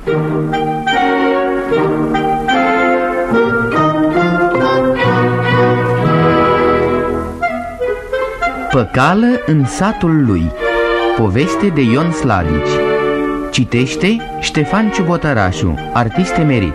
Păcală în satul lui. Poveste de Ion Slavici. Citește Ștefan Ciubotărașu, artist emerit.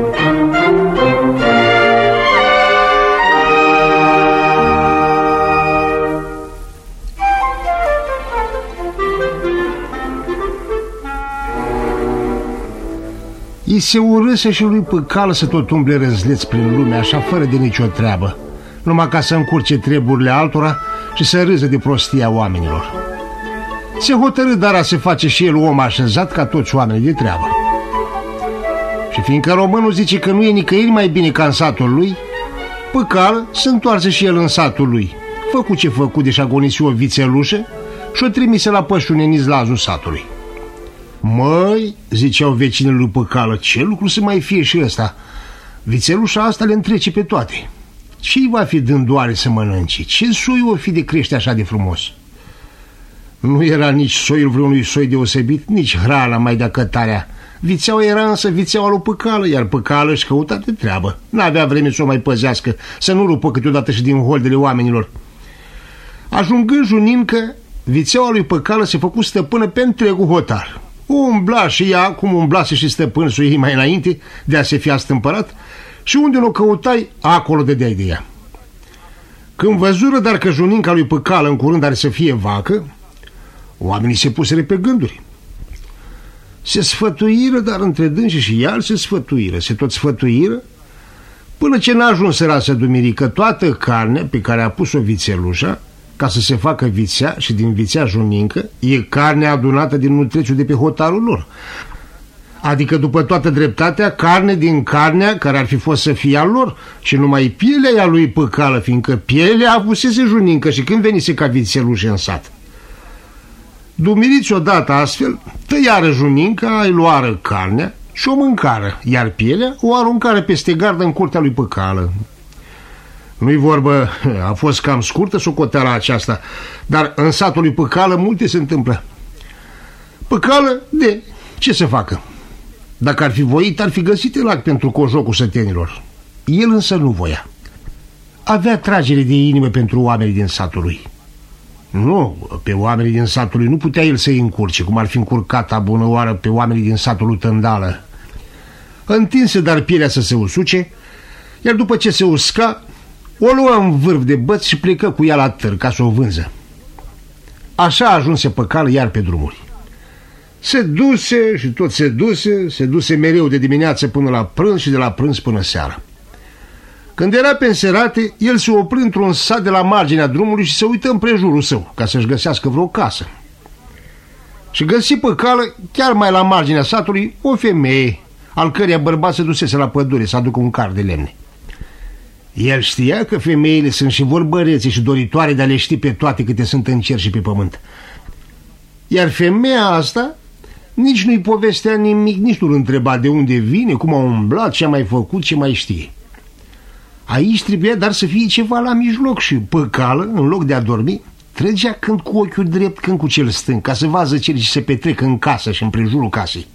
I se urâse și lui Păcală să tot umble răzleț prin lume, așa, fără de nicio treabă, numai ca să încurce treburile altora și să râză de prostia oamenilor. Se hotărâ dar a se face și el om așezat ca toți oamenii de treabă. Și fiindcă românul zice că nu e nicăieri mai bine ca în satul lui, Păcală se întoarce și el în satul lui. Făcu ce făcu, deși agonisi o vițelușă și o trimise la pășune în izlazul satului. Măi, ziceau vecinii lui Păcală, ce lucru să mai fie și ăsta? Vițelușa asta le întrece pe toate. Ce-i va fi dândoare să mănânce? Ce soi o fi de crește așa de frumos? Nu era nici soiul vreunui soi deosebit, nici hrana mai de cătarea. Vițeaua era însă vițeaua lui Păcală, iar Păcală își căuta de treabă. N-avea vreme să o mai păzească, să nu rupă câteodată și din holdele oamenilor. Ajungând junincă, vițeaua lui Păcală se făcu stăpână pe întregul hotar. Umbla și ea, cum umblase și stăpân să o iei mai înainte de a se fi astâmpărat, și unde o căutai, acolo dădeai de ea. Când văzură dar că juninca lui Păcală în curând are să fie vacă, oamenii se puseră pe gânduri. Se sfătuiră, dar între dânsi și iar se sfătuiră, se tot sfătuiră, până ce n-ajunseră să dumirică toată carnea pe care a pus-o vițelușa, ca să se facă vițea, și din vițea junincă e carnea adunată din nutreciul de pe hotarul lor. Adică după toată dreptatea, carne din carnea care ar fi fost să fie a lor și numai pielea ea lui Păcală, fiindcă pielea avusese junincă și când venise ca vițelușe în sat. Dumiriți odată astfel, tăiară juninca, îi luară carnea și o mâncară, iar pielea o aruncară peste gardă în curtea lui Păcală. Nu-i vorbă, a fost cam scurtă socoteala aceasta, dar în satul lui Păcală multe se întâmplă. Păcală, de ce să facă? Dacă ar fi voit, ar fi găsit lac pentru cojocul sătenilor. El însă nu voia. Avea tragere de inimă pentru oamenii din satul lui. Nu, pe oamenii din satul lui nu putea el să-i încurce, cum ar fi încurcat a bună oară pe oamenii din satul lui Tândală. Întinse dar pielea să se usuce, iar după ce se usca, o luă în vârf de băț și plecă cu ea la târg ca să o vânză. Așa ajunse Păcală iar pe drumuri. Se duse și tot se duse mereu de dimineață până la prânz și de la prânz până seara. Când era pe înserate, el se opri într-un sat de la marginea drumului și se uită împrejurul său, ca să-și găsească vreo casă. Și găsi Păcală, chiar mai la marginea satului, o femeie, al căreia bărbat se dusese la pădure să aducă un car de lemne. El știa că femeile sunt și vorbărețe și doritoare de a le ști pe toate câte sunt în cer și pe pământ. Iar femeia asta nici nu-i povestea nimic, nici nu-l întreba de unde vine, cum a umblat, ce a mai făcut, ce mai știe. Aici trebuia dar să fie ceva la mijloc și Păcală, în loc de a dormi, trăgea când cu ochiul drept, când cu cel stâng, ca să vadă ce se petrecă în casă și în prejurul casei.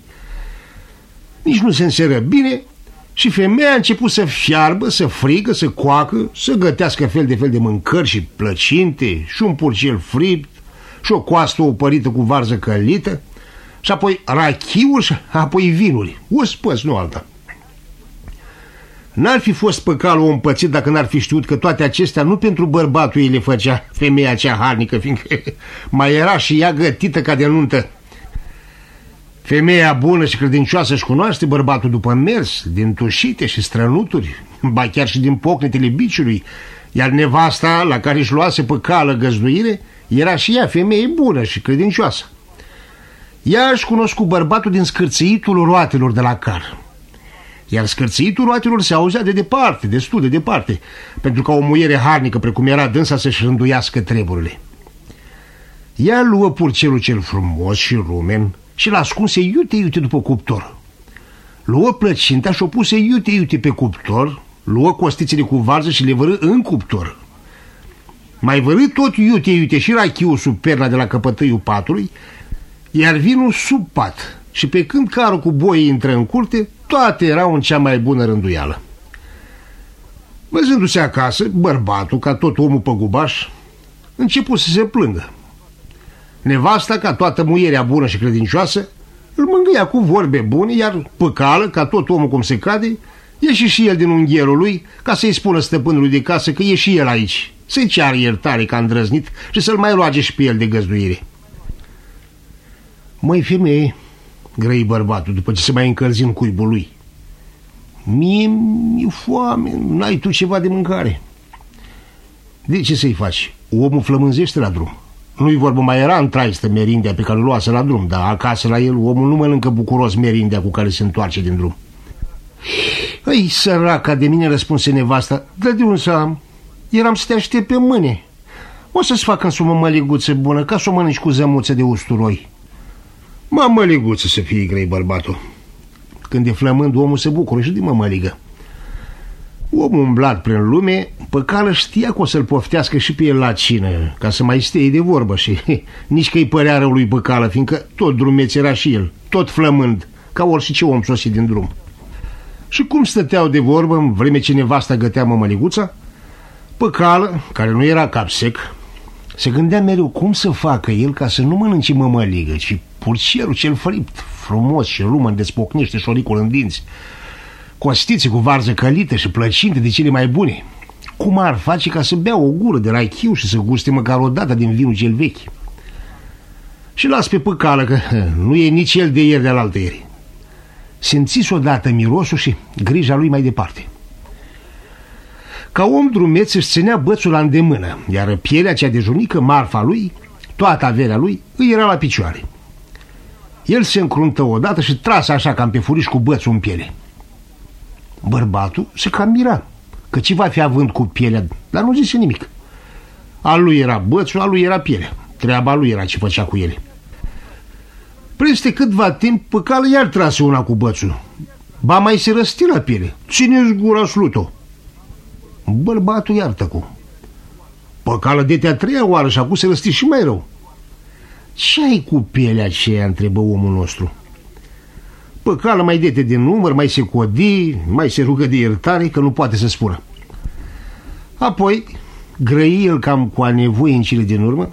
Nici nu se înseră bine și femeia a început să fiarbă, să frigă, să coacă, să gătească fel de mâncări și plăcinte, și un purcel fript, și o coastă opărită cu varză călită, și apoi rachiul și apoi vinuri, o spăs, nu alta. N-ar fi fost Păcală om pățit dacă n-ar fi știut că toate acestea nu pentru bărbatul ei le făcea femeia cea harnică, fiindcă mai era și ea gătită ca de nuntă. Femeia bună și credincioasă își cunoaște bărbatul după mers, din tușite și strănuturi, ba chiar și din pocnetele biciului, iar nevasta la care își luase Păcală găzduire era și ea femeie bună și credincioasă. Ea își cunoscu bărbatul din scârțâitul roatelor de la car. Iar scârțâitul roatelor se auzea de departe, destul de departe, pentru ca o muiere harnică precum era dânsa să-și rânduiască treburile. Ea luă purcelul cel frumos și rumen și l-ascunse iute după cuptor. Luă plăcinta și o puse iute pe cuptor, luă costițele cu varză și le vărâ în cuptor. Mai vărâ tot iute și rachiul sub perna de la căpătâiul patului, iar vinul sub pat și pe când carul cu boi intră în curte, toate erau în cea mai bună rânduială. Văzându-se acasă, bărbatul, ca tot omul păgubaș, început să se plângă. Nevasta, ca toată muierea bună și credincioasă, îl mângâia cu vorbe bune, iar Păcală, ca tot omul cum se cade, ieși și el din ungherul lui ca să-i spună stăpânului de casă că e și el aici, să-i ceară iertare că a îndrăznit și să-l mai roage și pe el de găzduire. Măi, femeie, grăi bărbatul după ce se mai încălzi în cuibul lui, mie mi-e foame, n-ai tu ceva de mâncare? De ce să-i faci? Omul flămânzește la drum. Nu-i vorbă, mai era în traistă merindea pe care o luase la drum, dar acasă la el omul nu mănâncă bucuros merindea cu care se întoarce din drum. Ei, săraca de mine, răspunse nevasta, dar de unde să am? Eram să te aștept pe mâine. O să-ți fac însă o mămăliguță bună, ca să o mănânci cu zămuță de usturoi. Mămăliguță să fie, grei bărbatul. Când e flămând, omul se bucură și de mămăligă. Omul umblat prin lume, Păcală știa că o să-l poftească și pe el la cină, ca să mai stea de vorbă și nici că-i părea rău lui Păcală, fiindcă tot drumeț era și el, tot flămând, ca orice om sosit din drum. Și cum stăteau de vorbă în vreme ce nevasta gătea mămăliguța, Păcală, care nu era cap sec, se gândea mereu cum să facă el ca să nu mănânce mămăligă, ci purcerul cel fript, frumos și rumăn despocnește șoricul în dinți, costițe cu varză călită și plăcinte de cele mai bune. Cum ar face ca să bea o gură de rachiu și să guste măcar o dată din vinul cel vechi? Și las pe Păcală că nu e nici el de ieri de alaltă ieri. Simțiți odată mirosul și grija lui mai departe. Ca om drumeț își ținea bățul la îndemână, iar pielea cea de junică, marfa lui, toată averea lui, îi era la picioare. El se încruntă odată și trase așa cam pe furiș cu bățul în piele. Bărbatul se cam mira că ce va fi având cu pielea, dar nu zise nimic. Al lui era bățul, al lui era pielea. Treaba lui era ce făcea cu ele. Peste câtva timp, Păcală iar trase una cu bățul. Ba mai se răsti la piele. Ține-ți gura, sluto. Bărbatul iar tăcu. Păcală de a treia oară și acum se răsti și mai rău. Ce ai cu pielea aceea? Întrebă omul nostru. Păcală mai dete din număr, mai se codi, mai se rugă de iertare, că nu poate să spună. Apoi grăi el cam cu a nevoie în cele din urmă.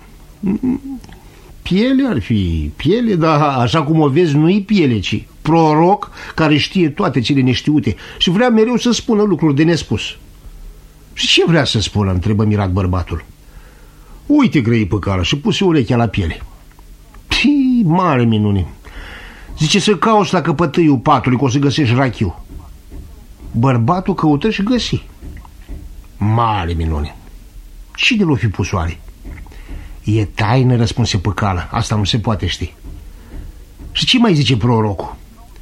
Piele ar fi piele, dar așa cum o vezi nu-i piele, ci proroc care știe toate cele neștiute și vrea mereu să spună lucruri de nespus. Și ce vrea să spună? Întrebă mirat bărbatul. Uite, grăi Păcală și puse urechea la piele. Pii, mare minune. Zice să cauți la căpătâiul patului, că o să găsești rachiu. Bărbatul căută și găsi. Mare minune. Cine l-o fi pus oare? E taină, răspunse Păcală. Asta nu se poate ști. Și ce mai zice prorocul?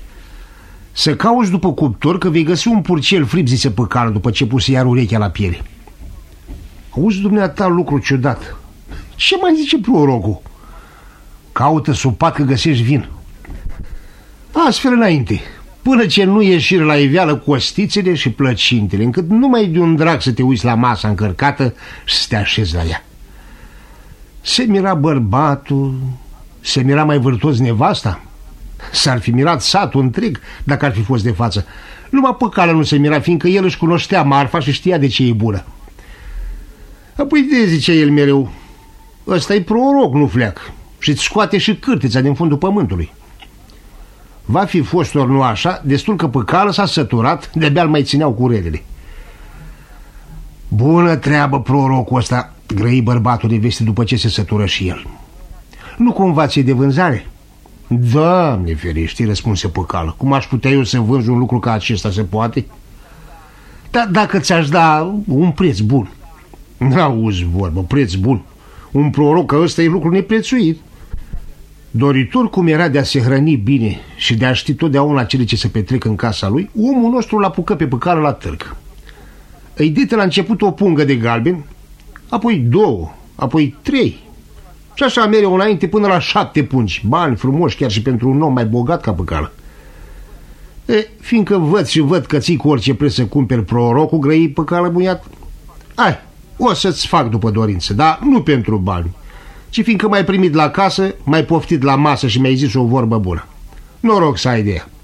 Să cauți după cuptor, că vei găsi un purcel fript, zice Păcală, după ce puse iar urechea la piele. Auzi, dumneata, lucru ciudat. Ce mai zice prorocul? Caută sub pat că găsești vin. Astfel înainte, până ce nu ieșire la iveală costițele și plăcintele, încât numai de un drag să te uiți la masa încărcată și să te așezi la ea. Se mira bărbatul, se mira mai vârtos nevasta. S-ar fi mirat satul întreg dacă ar fi fost de față. Numai Păcală nu se mira, fiindcă el își cunoștea marfa și știa de ce e bună. Apoi de zice el mereu, ăsta e proroc, nu fleac, și-ți scoate și cârtița din fundul pământului. Va fi fost ori nu așa, destul că Păcală s-a săturat, de-abia mai țineau curelele. Bună treabă prorocul ăsta, grăi bărbatul de veste după ce se sătură și el. Nu cumva ți-e de vânzare? Doamne ferește, răspunse Păcală, cum aș putea eu să vânzi un lucru ca acesta, se poate? Dar dacă ți-aș da un preț bun. N-auzi vorbă, preț bun. Un proroc ca ăsta e lucru neprețuit. Doritor cum era de a se hrăni bine și de a ști totdeauna cele ce se petrec în casa lui, omul nostru l-apucă pe Păcală la târg. Îi dete la început o pungă de galben, apoi 2, apoi 3 și așa mereu înainte până la 7 pungi, bani frumoși chiar și pentru un om mai bogat ca Păcală. Fiindcă văd că ții cu orice preț să cumperi prorocul, grăi Păcală buiat, hai, o să-ți fac după dorință, dar nu pentru bani, ci fiindcă m-ai primit la casă, m-ai poftit la masă și mi-ai zis o vorbă bună. Noroc să ai de ea.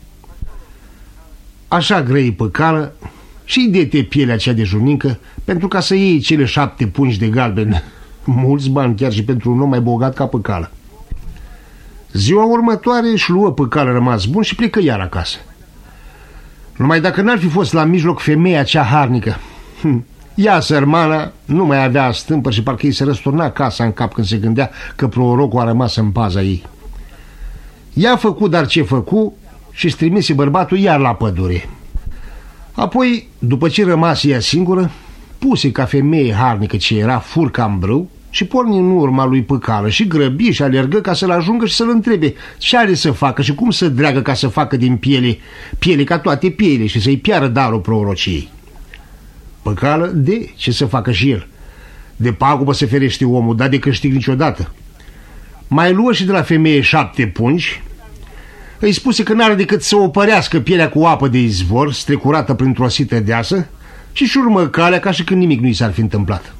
Așa grăi Păcală și de-te pielea cea de junincă pentru ca să iei cele 7 pungi de galben. Mulți bani chiar și pentru un om mai bogat ca Păcală. Ziua următoare își luă Păcală rămas bun și plecă iar acasă. Numai dacă n-ar fi fost la mijloc femeia cea harnică. Ea, sărmana, nu mai avea stâmpări și parcă îi se răsturna casa în cap când se gândea că prorocul a rămas în paza ei. Ea făcu dar ce făcu și-și trimise bărbatul iar la pădure. Apoi, după ce rămase ea singură, puse ca femeie harnică ce era furca în brâu și porni în urma lui Păcală și grăbi și alergă ca să-l ajungă și să-l întrebe ce are să facă și cum să dreagă ca să facă din piele ca toate piele și să-i piară darul prorociei. Păcală, de ce să facă și el? De pagubă se ferește omul, dar de câștig niciodată. Mai luă și de la femeie 7 pungi, îi spuse că n-are decât să opărească pielea cu apă de izvor, strecurată printr-o sită deasă, și-și urmă calea ca și când nimic nu i s-ar fi întâmplat.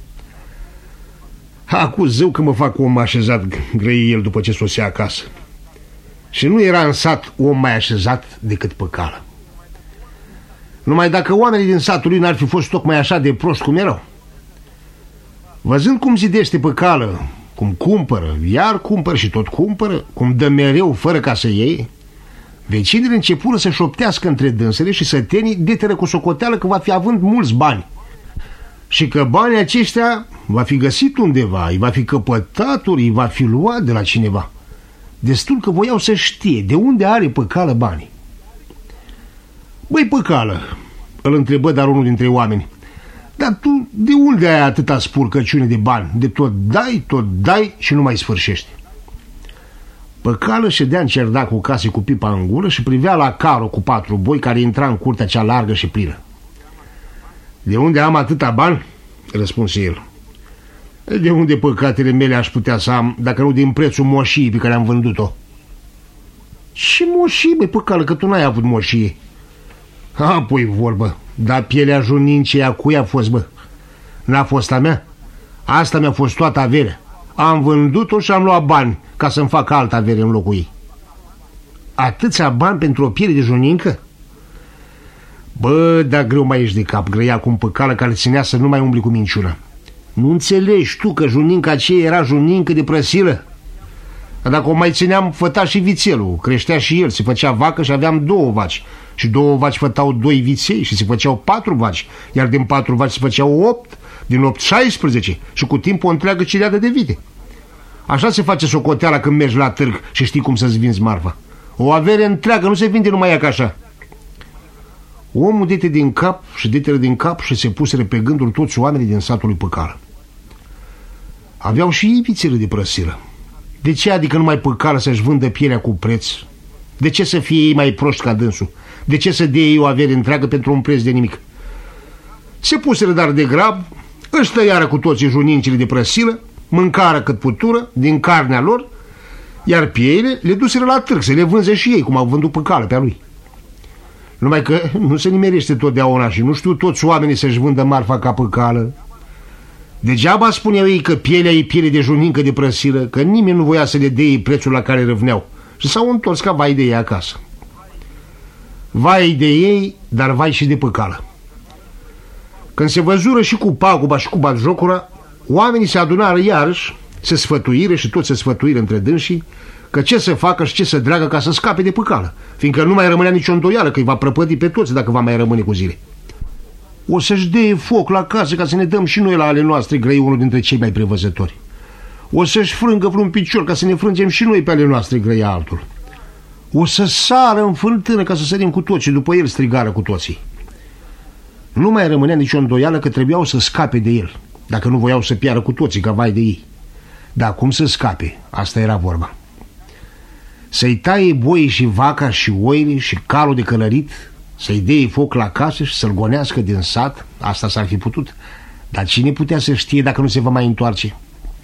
Acu zău că mă fac om așezat, grăi el după ce sosea acasă. Și nu era în sat om mai așezat decât Păcală. Numai dacă oamenii din satul lui n-ar fi fost tocmai așa de proști cum erau. Văzând cum zidește Păcală, cum cumpără, iar cumpără și tot cumpără, cum dă mereu fără ca să iei, vecinile începură să șoptească între dânsele și să tenii deteră cu socoteală că va fi având mulți bani și că banii aceștia va fi găsit undeva, îi va fi căpătat, îi va fi luat de la cineva. Destul că voiau să știe de unde are Păcală banii. Băi, Păcală, îl întrebă dar unul dintre oameni, dar tu de unde ai atâta spurcăciune de bani? De tot dai și nu mai sfârșești. Păcală ședea în cerdacul casei cu pipa în gură și privea la carul cu 4 boi care intra în curtea cea largă și plină. De unde am atâta bani? Răspunse el. De unde păcatele mele aș putea să am, dacă nu din prețul moșiei pe care am vândut-o? Ce moșie, băi, Păcală, că tu n-ai avut moșie. Apoi vorbă, dar pielea junincei a cui a fost, bă? N-a fost a mea? Asta mi-a fost toată averea. Am vândut-o și am luat bani ca să-mi fac altă avere în locul ei. Atâția bani pentru o piele de junincă? Bă, dar greu mai ești de cap, grăia cum Păcală care ținea să nu mai umbli cu minciună. Nu înțelegi tu că juninca aceea era junincă de prăsilă? Dacă o mai țineam, făta și vițelul, creștea și el, se făcea vacă și aveam 2 vaci. Și 2 vaci fătau 2 viței și se făceau 4 vaci, iar din 4 vaci se făceau 8, din 8 16 și cu timp o întreagă cireadă de vite. Așa se face socoteala când mergi la târg și știi cum să-ți vinzi marfa. O avere întreagă nu se vinde numai ea ca așa. Omul dete din cap și detele din cap și se puseră pe gânduri toți oamenii din satul lui Păcală. Aveau și ei vițele de prăsilă. De ce adică numai Păcală să-și vândă pielea cu preț? De ce să fie ei mai proști ca dânsul? De ce să dea ei o avere întreagă pentru un preț de nimic? Se puseră dar de grab, își tăiară cu toții junincile de prăsilă, mâncară cât putură din carnea lor, iar pieile le duseră la târg să le vânze și ei, cum au vândut Păcală pe-a lui. Numai că nu se nimerește totdeauna și nu știu toți oamenii să-și vândă marfa ca Păcală. Degeaba spuneau ei că pielea e piele de junincă de prăsilă, că nimeni nu voia să le dea ei prețul la care râvneau și s-au întors ca vai de ei acasă. Vai de ei, dar vai și de Păcală. Când se văzură și cu paguba și cu batjocura, oamenii se adunară iarăși, se sfătuiră și toți se sfătuiră între dânsii că ce să facă și ce să dreagă ca să scape de Păcală, fiindcă nu mai rămânea nicio îndoială că îi va prăpădi pe toți dacă va mai rămâne cu zile. O să-și dea foc la casă ca să ne dăm și noi la ale noastre, grăi unul dintre cei mai prevăzători. O să-și frângă vreun picior ca să ne frângem și noi pe ale noastre, grăia altul. O să sară în fântână ca să sărim cu toți și după el strigară cu toții. Nu mai rămânea nicio îndoială că trebuiau să scape de el, dacă nu voiau să piară cu toții ca vai de ei. Dar cum să scape? Asta era vorba. Să-i taie boii și vaca și oile și calul de călărit, să-i dea foc la casă și să-l gonească din sat, asta s-ar fi putut. Dar cine putea să știe dacă nu se va mai întoarce?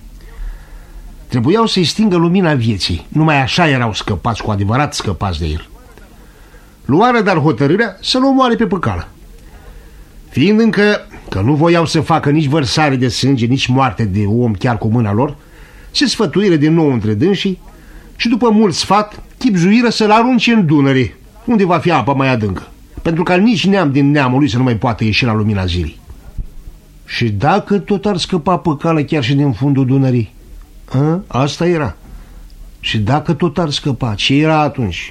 Trebuiau să-i stingă lumina vieții, numai așa erau scăpați, cu adevărat scăpați de el. Luară dar hotărârea să-l omoare pe Păcală. Fiind încă că nu voiau să facă nici vărsare de sânge, nici moarte de om chiar cu mâna lor, se sfătuiră din nou între dânsii și după mult sfat chibzuiră să-l arunce în Dunăre, unde va fi apa mai adâncă, pentru ca nici neam din neamul lui să nu mai poată ieși la lumina zilei. Și dacă tot ar scăpa Păcală chiar și din fundul Dunării? Asta era. Și dacă tot ar scăpa, ce era atunci?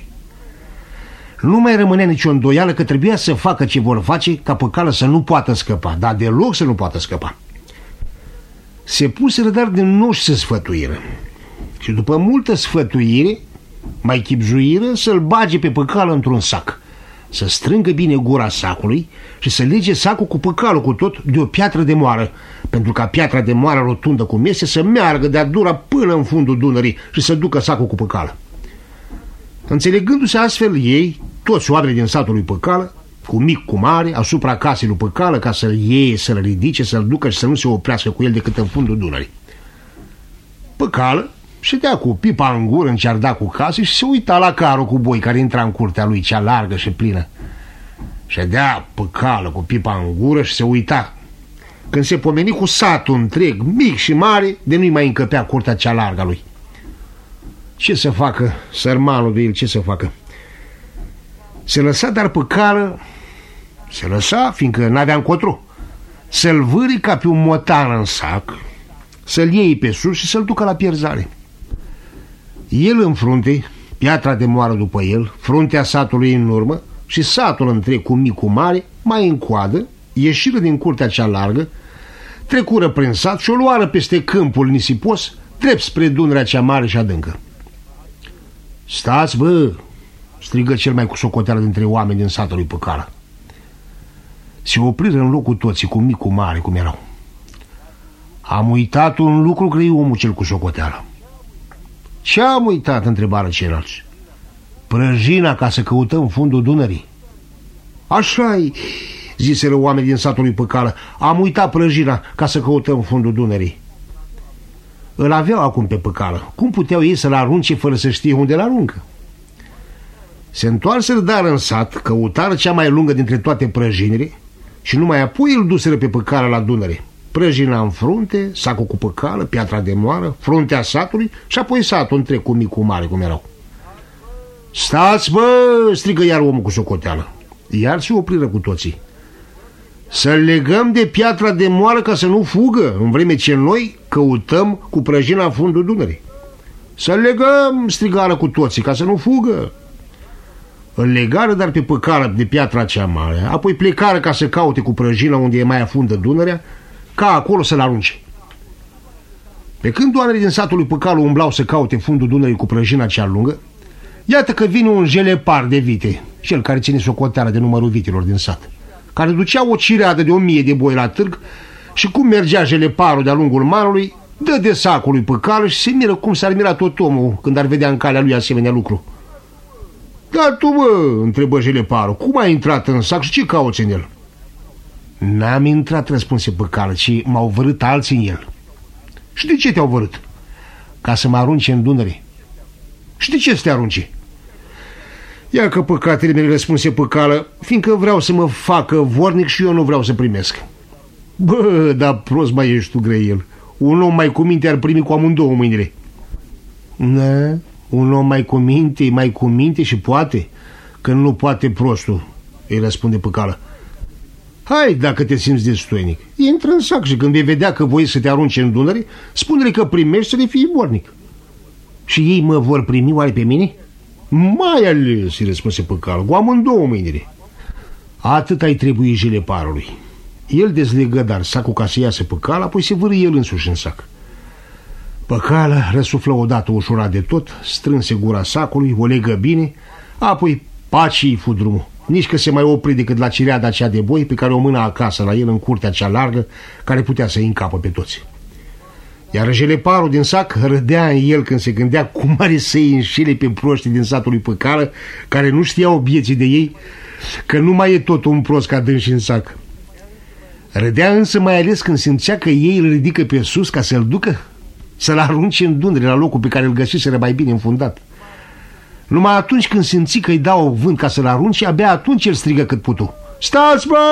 Nu mai rămânea nicio îndoială că trebuia să facă ce vor face ca Păcală să nu poată scăpa, dar deloc să nu poată scăpa. Se puseră dar din nou și se sfătuiră. Și după multă sfătuire, mai chibzuiră să-l bage pe Păcală într-un sac, să strângă bine gura sacului și să lege sacul cu Păcalul cu tot de o piatră de moară, pentru ca piatra de moară rotundă cu mese să meargă de-a dura până în fundul Dunării și să ducă sacul cu Păcală. Înțelegându-se astfel ei, toți oamenii din satul lui Păcală, cu mic cu mare, asupra casei lui Păcală, ca să-l iei, să-l ridice, să-l ducă și să nu se oprească cu el decât în fundul Dunării. Păcală ședea cu pipa în gură în ceardacul casei și se uita la carul cu boi care intra în curtea lui, cea largă și plină. Ședea Păcală cu pipa în gură și se uita, când se pomeni cu satul întreg, mic și mare, de nu-i mai încăpea curtea cea largă a lui. Ce să facă, sărmanul de el, ce să facă? Se lăsa dar Păcală, se lăsa, fiindcă n-avea încotro, să-l vâri ca pe un motan în sac, să-l iei pe sus și să-l ducă la pierzare. El în frunte, piatra de moară după el, fruntea satului în urmă și satul întreg cu mic cu mare, mai în coadă, ieșiră din curtea cea largă, trecură prin sat și o luară peste câmpul nisipos, drept spre Dunărea cea mare și adâncă. Stați, bă! Strigă cel mai cu socoteală dintre oameni din satul lui Păcală. Se opriră în locul toții, cu mic cu mare, cum erau. Am uitat un lucru, grăi omul cel cu socoteală. Ce am uitat? Întrebară ceilalți. Prăjina, ca să căutăm fundul Dunării. Așa-i, ziseră oamenii din satul lui Păcală. Am uitat prăjina, ca să căutăm fundul Dunării. Îl aveau acum pe Păcală. Cum puteau ei să-l arunce fără să știe unde l aruncă? Se întoarseră dar în sat, căutară cea mai lungă dintre toate prăjinile și numai apoi îl duseră pe Păcală la Dunăre. Prăjina în frunte, sacul cu Păcală, piatra de moară, fruntea satului și apoi satul întreg cu mic cu mare, cum erau. Stați, bă! Strigă iar omul cu socoteală. Iar se opriră cu toții. Să-l legăm de piatra de moară ca să nu fugă, în vreme ce noi căutăm cu prăjina în fundul Dunării. Să-l legăm, strigară cu toții, ca să nu fugă. Îl legară dar pe Păcală de piatra cea mare, apoi plecară ca să caute cu prăjina unde e mai afundă Dunărea, ca acolo să-l arunce. Pe când oamenii din satul lui Păcală umblau să caute fundul Dunării cu prăjina cea lungă, iată că vine un jelepar de vite, cel care ține socoteală de numărul vitelor din sat, care ducea o cireadă de 1000 de boi la târg și cum mergea jeleparul de-a lungul manului, dă de sacul lui Păcală și se miră cum s-ar mira tot omul când ar vedea în calea lui asemenea lucru. Dar tu, bă, întrebă jeleparul, cum ai intrat în sac și ce cauți în el? N-am intrat, răspunse Păcală, ci m-au vărât alții în el. Și de ce te-au vărât? Ca să mă arunce în Dunăre. Și de ce să te arunce? Ia că păcatele mele, răspunse Păcală, fiindcă vreau să mă facă vornic și eu nu vreau să primesc. Bă, dar prost mai ești tu, grăiel. Un om mai cu minte ar primi cu amândouă mâinile. Nă, un om mai cu minte și poate, când nu poate prostul, îi răspunde Păcală. Hai, dacă te simți destoinic, intră în sac și când vei vedea că voi să te arunce în Dunăre, spune-le că primești să le fii vornic. Și ei mă vor primi oare pe mine? Mai ales, îi răspunse Păcală, cu amândouă mâinile. Atât ai trebuit jeleparului. El dezlegă dar sacul ca să iasă Păcală, apoi se vârâ el însuși în sac. Păcală răsuflă odată ușurat de tot, strânse gura sacului, o legă bine, apoi paci îi fu drumul. Nici că se mai opri decât la cireada cea de boi pe care o mâna acasă la el în curtea cea largă, care putea să îi încapă pe toți. Iar jeleparul din sac râdea în el când se gândea cum are să îi înșele pe proștii din satul lui Păcală, care nu știau vieții de ei, că nu mai e tot un prost ca dânsi în sac. Râdea însă mai ales când simțea că ei îl ridică pe sus ca să-l ducă, să-l arunce în Dunăre la locul pe care îl găsiseră mai bine înfundat. Numai atunci când simți că îi dau vânt ca să-l arunce, abia atunci el strigă cât putu. Stați, bă!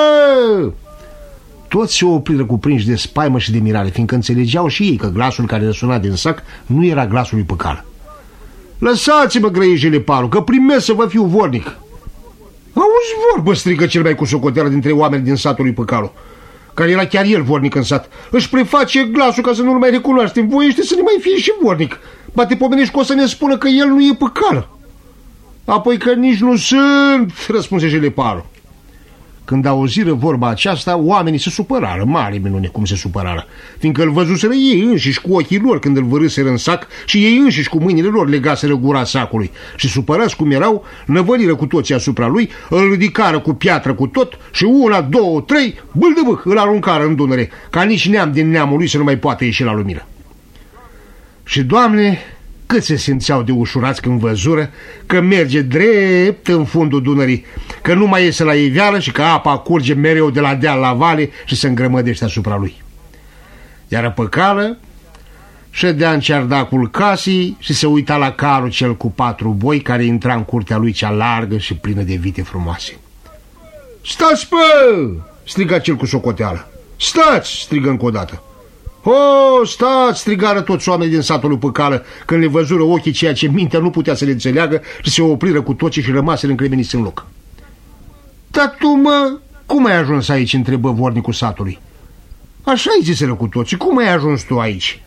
Toți se opriră cuprinși de spaimă și de mirare, fiindcă înțelegeau și ei că glasul care răsuna din sac nu era glasul lui Păcală. Lăsați-mă, grăijele Palu, că primesc să vă fiu vornic. Auzi vorbă, strigă cel mai cu socoteală dintre oameni din satul lui Păcalu, care era chiar el vornic în sat. Își preface glasul ca să nu-l mai recunoaștem. Voiește să ne mai fie și vornic. Ba te pomenești că o să ne spună că el nu e Păcală. Apoi că nici nu sunt, răspunse Jeleparu. Când auziră vorba aceasta, oamenii se supărară, mare minune cum se supărară, fiindcă îl văzuseră ei înșiși cu ochii lor când îl vărâseră în sac și ei înșiși cu mâinile lor legaseră gura sacului și, supărați cum erau, năvăliră cu toții asupra lui, îl ridicară cu piatră cu tot și 1, 2, 3, bâldăbâc, îl aruncară în Dunăre, ca nici neam din neamul lui să nu mai poată ieși la lumină. Și, Doamne, cât se simțeau de ușurați când văzură că merge drept în fundul Dunării, că nu mai iese la iveală și că apa curge mereu de la deal la vale și se îngrămădește asupra lui. Iar Păcală ședea în ceardacul casei și se uita la carul cel cu 4 boi care intra în curtea lui cea largă și plină de vite frumoase. "Stați, pă!" striga cel cu socoteală. "Stați!" strigă încă o dată. "Oh, stați!" strigară toți oamenii din satul lui Păcală când le văzură ochii ceea ce mintea nu putea să le înțeleagă și se opriră cu toții și rămaseră încremeniți în loc. "Dar tu, mă, cum ai ajuns aici?" întrebă vornicul satului. "Așa-i ziseră cu toții, cum ai ajuns tu aici?"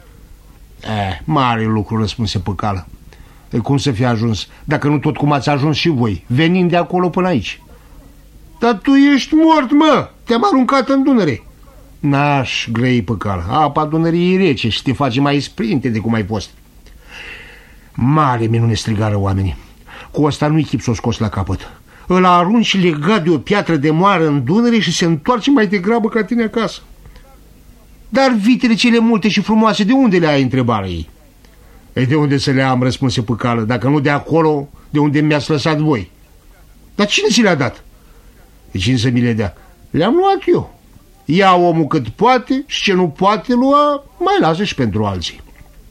Mare lucru," răspunse Păcală. Cum să fie ajuns, dacă nu tot cum ați ajuns și voi, venind de acolo până aici?" "Dar tu ești mort, mă, te-am aruncat în Dunăre." "N-aș," grăi Păcală, "apa Dunării e rece și te face mai sprinte de cum ai fost." Mare minune, strigară oamenii. "Cu ăsta nu-i chip să o scoți la capăt. Îl arunci legat de o piatră de moară în Dunăre și se întoarce mai degrabă ca tine acasă." "Dar vitele cele multe și frumoase, de unde le ai?" întrebară ei. "De unde să le am?" răspunse Păcală, "dacă nu de acolo de unde mi-ați lăsat voi." "Dar cine ți le-a dat?" "De cine să mi le dea? Le-am luat eu. Ia omul cât poate și ce nu poate lua, mai lasă și pentru alții."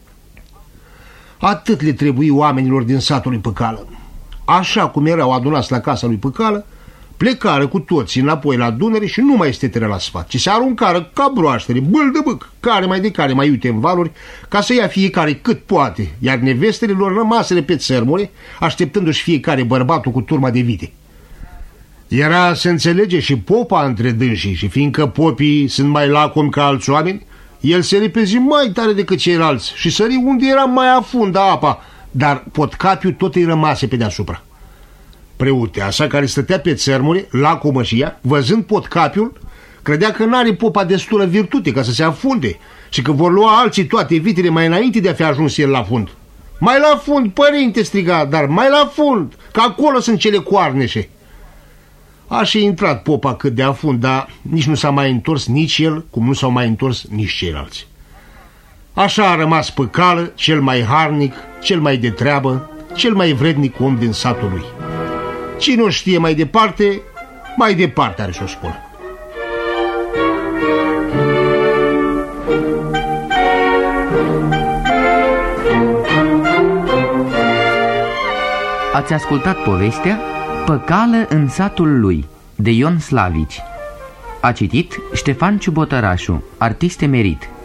Atât le trebuie oamenilor din satul lui Păcală. Așa cum erau adunați la casa lui Păcală, plecară cu toții înapoi la Dunăre și nu mai steteră la sfat, ci se aruncară ca broaștere, bâldăbâc, care mai de care mai uite în valuri, ca să ia fiecare cât poate, iar nevestele lor rămaseră pe țărmure, așteptându-și fiecare bărbatul cu turma de vite. Era, se înțelege, și popa între dânsii și fiindcă popii sunt mai lacomi ca alți oameni, el se repezi mai tare decât ceilalți și sări unde era mai afundă apa, dar potcapiul tot îi rămase pe deasupra. Preuteasa, care stătea pe țărmure, lacomă și ea, văzând potcapiul, credea că n-are popa destulă virtute ca să se afunde și că vor lua alții toate vitele mai înainte de a fi ajuns el la fund. "Mai la fund, părinte!" striga, "dar mai la fund, că acolo sunt cele coarneșe." Așa a intrat popa cât de afund, dar nici nu s-a mai întors nici el, cum nu s-au mai întors nici ceilalți. Așa a rămas Păcală, cel mai harnic, cel mai de treabă, cel mai vrednic om din satul lui. Cine o știe mai departe are să o spună. Ați ascultat povestea Păcală în satul lui, de Ion Slavici. A citit Ștefan Ciubotărașu, artist emerit.